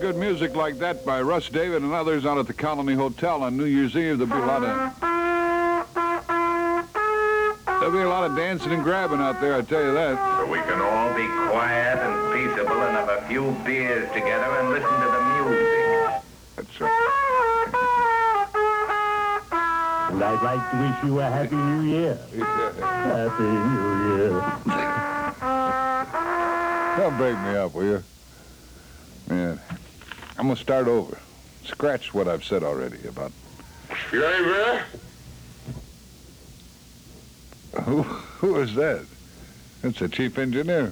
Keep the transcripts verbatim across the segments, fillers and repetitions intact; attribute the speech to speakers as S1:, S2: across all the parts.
S1: good music like that by Russ David and others out at the Colony Hotel on New Year's Eve, there'll be a lot of there'll be a lot of dancing and grabbing out there, I tell you that.
S2: So we can all be quiet and peaceable and have a few beers together and listen to the music.
S1: That's right.
S3: And I'd like to wish you a Happy New Year. Happy New Year.
S1: Don't break me up, will you? Man, I'm gonna start over. Scratch what I've said already about...
S2: You ain't there?
S1: Who, who is that? It's the chief engineer.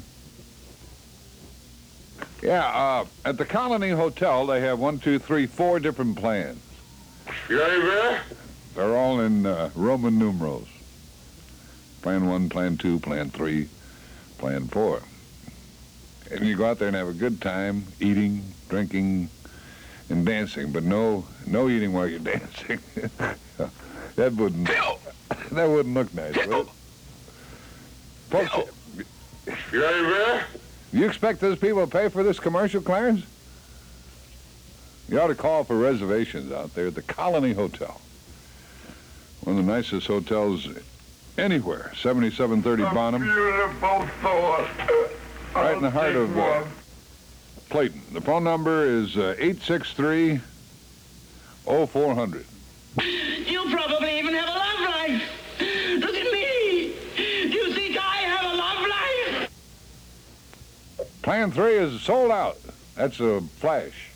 S1: Yeah, uh, at the Colony Hotel, they have one, two, three, four different plans.
S2: You ain't there?
S1: They're all in uh, Roman numerals. Plan one, plan two, plan three, plan four. And you go out there and have a good time, eating, drinking, and dancing, but no, no eating while you're dancing. That wouldn't, that wouldn't look nice, would it? Folks,
S2: You ain't there?
S1: you expect those people to pay for this commercial, Clarence? You ought to call for reservations out there at the Colony Hotel. One of the nicest hotels anywhere, seventy-seven thirty Bonham.
S2: Beautiful thought.
S1: Right in the heart of uh, Clayton. The phone number is uh, eight six three, oh four hundred.
S4: You probably even have a love life. Look at me. Do you think I have a love life?
S1: Plan three is sold out. That's a flash.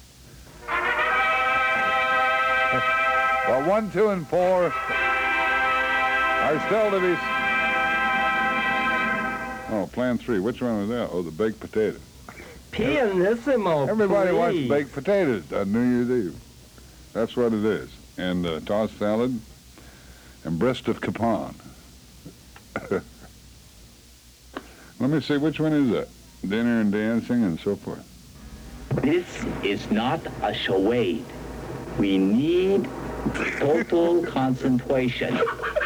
S1: Well, one, two, and four are still to be... Oh, plan three. Which one was that? Oh, the baked potato.
S3: Pianissimo,
S1: Everybody
S3: please.
S1: wants baked potatoes on New Year's Eve. That's what it is. And uh, tossed salad and breast of capon. Let me see, which one is that? Dinner and dancing and so forth.
S5: This is not a charade. We need total concentration.